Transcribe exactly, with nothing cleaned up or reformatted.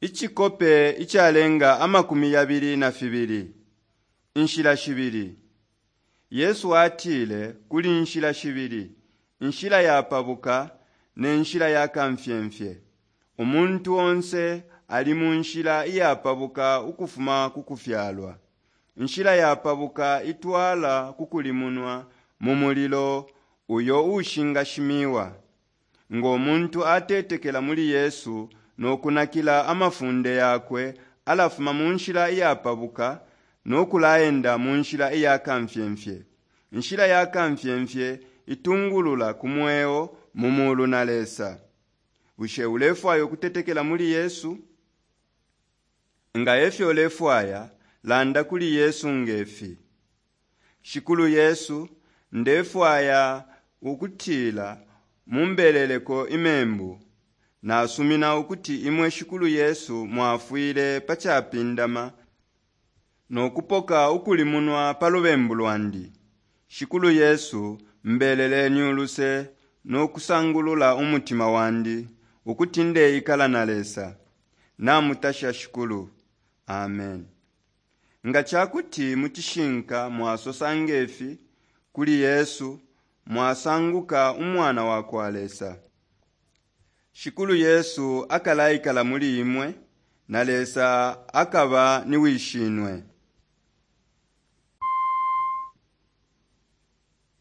Ichikope ichalenga amakumi yabiri na fibiri. Inshila shibiri. Yesu atile kuli inshila shibiri. Inshila ya pabuka ne inshila ya kamfyemfye. Omuntu onse ali mu nshila ya pabuka ukufuma kukufyalwa. Inshila ya pabuka itwala kukulimunwa mu mulilo uyo ushinga shimiwa. Ngo omuntu atetekela muli Yesu nokunakila amafunde yakwe alafuma mu nshila ya pabuka nokulaenda mu nshila ya kamfyemfye. Nshila ya kamfyemfye itungulula kumweo mumulu na lesa. Ushe ulefwayo kutetekela muli Yesu. Nga efi olefwaya landa kuli Yesu ngefi. Shikulu Yesu ndefwaya ukutila mumbeleleko imembu. Na asumina ukuti imwe shikulu Yesu mwafwile pachapindama no kupoka ukulimunwa palubembu lwandi. Shikulu Yesu mbelele nyuluse no kusangulula umutima wandi ukuti nde ikala nalesa. Na mutasha shikulu. Amen. Nga chakuti mutishinka mwasosangefi kuli Yesu mwasanguka umwana wako alesa. Shikulu Yesu akalaikala muli imwe nalesa akaba niwishinwe.